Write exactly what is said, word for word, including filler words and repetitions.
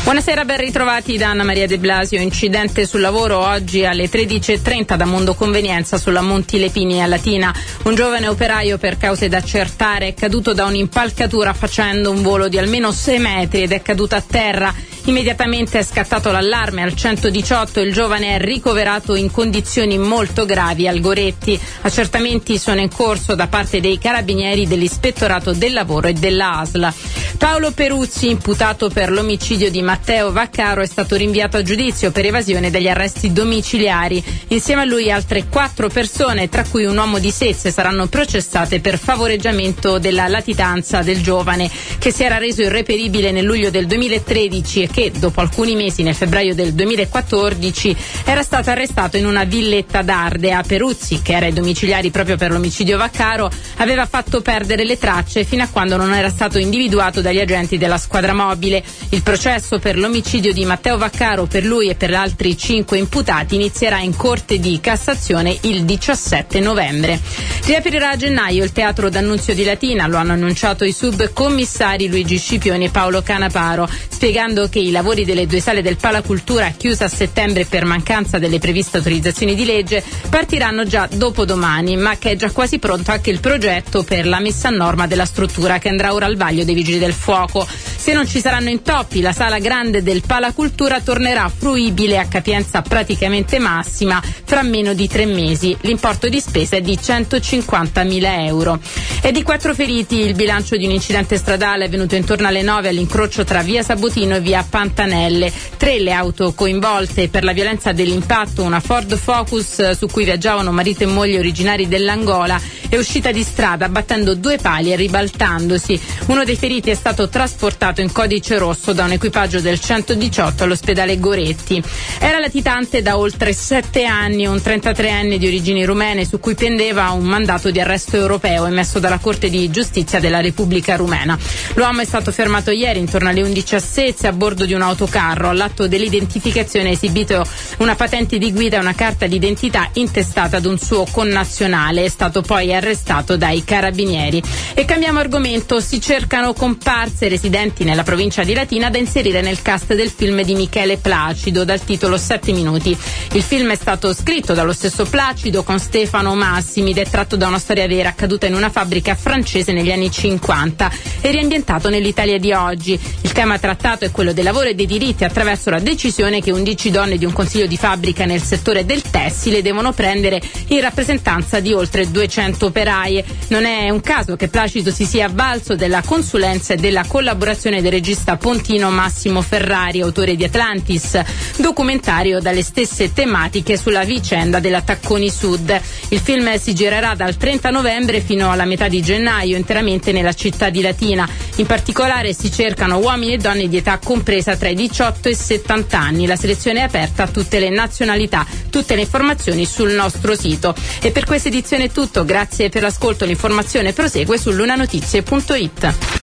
Buonasera, ben ritrovati da Anna Maria De Blasio. Incidente sul lavoro oggi alle tredici e trenta da Mondo Convenienza sulla Monti Lepini a Latina. Un giovane operaio, per cause da accertare, è caduto da un'impalcatura facendo un volo di almeno sei metri ed è caduto a terra. Immediatamente è scattato l'allarme al centodiciotto. Il giovane è ricoverato in condizioni molto gravi al Goretti. Accertamenti sono in corso da parte dei carabinieri, dell'Ispettorato del Lavoro e della A S L A. Paolo Peruzzi, imputato per l'omicidio di Matteo Vaccaro, è stato rinviato a giudizio per evasione degli arresti domiciliari. Insieme a lui altre quattro persone, tra cui un uomo di Sezze, saranno processate per favoreggiamento della latitanza del giovane, che si era reso irreperibile nel luglio del duemilatredici e che, dopo alcuni mesi, nel febbraio del duemilaquattordici, era stato arrestato in una villetta d'Ardea. Peruzzi, che era ai domiciliari proprio per l'omicidio Vaccaro, aveva fatto perdere le tracce fino a quando non era stato individuato dagli agenti della squadra mobile. Il processo per l'omicidio di Matteo Vaccaro, per lui e per altri cinque imputati, inizierà in Corte di Cassazione il diciassette novembre. Riaprirà a gennaio il Teatro D'Annunzio di Latina, lo hanno annunciato i subcommissari Luigi Scipioni e Paolo Canaparo, spiegando che i lavori delle due sale del Palacultura, chiusa a settembre per mancanza delle previste autorizzazioni di legge, partiranno già dopodomani, ma che è già quasi pronto anche il progetto per la messa a norma della struttura, che andrà ora al vaglio dei Vigili del Fuoco. Se non ci saranno intoppi, la sala grande del Palacultura tornerà fruibile a capienza praticamente massima fra meno di tre mesi. L'importo di spesa è di centocinquantamila euro. E di quattro feriti il bilancio di un incidente stradale avvenuto intorno alle nove all'incrocio tra via Sabotino e via Pantanelle. Tre le auto coinvolte per la violenza dell'impatto. Una Ford Focus su cui viaggiavano marito e moglie originari dell'Angola è uscita di strada battendo due pali e ribaltandosi. Uno dei feriti è stato trasportato in codice rosso da un equipaggio del centodiciotto all'ospedale Goretti. Era latitante da oltre sette anni un trentatreenne di origini rumene su cui pendeva un mandato di arresto europeo emesso dalla Corte di Giustizia della Repubblica Rumena. L'uomo è stato fermato ieri intorno alle undici a Sezze a bordo di un autocarro. All'atto dell'identificazione è esibito una patente di guida e una carta d'identità intestata ad un suo connazionale. È stato poi arrestato dai carabinieri. E cambiamo argomento. Si cercano comparse residenti nella provincia di Latina da inserire nel cast del film di Michele Placido dal titolo Sette minuti. Il film è stato scritto dallo stesso Placido con Stefano Massimi ed è tratto da una storia vera accaduta in una fabbrica francese negli anni cinquanta e riambientato nell'Italia di oggi. Il tema trattato è quello del lavoro e dei diritti attraverso la decisione che undici donne di un consiglio di fabbrica nel settore del tessile devono prendere in rappresentanza di oltre duecento operaie. Non è un caso che Placido si sia avvalso della consulenza e della collaborazione del regista pontino Massimo Ferrari, autore di Atlantis, documentario dalle stesse tematiche sulla vicenda della Tacconi Sud. Il film si girerà dal trenta novembre fino alla metà di gennaio interamente nella città di Latina. In particolare si cercano uomini e donne di età compresa tra i diciotto e i settanta anni. La selezione è aperta a tutte le nazionalità. Tutte le informazioni sul nostro sito. E per questa edizione è tutto. Grazie per l'ascolto. L'informazione prosegue su lunanotizie punto it.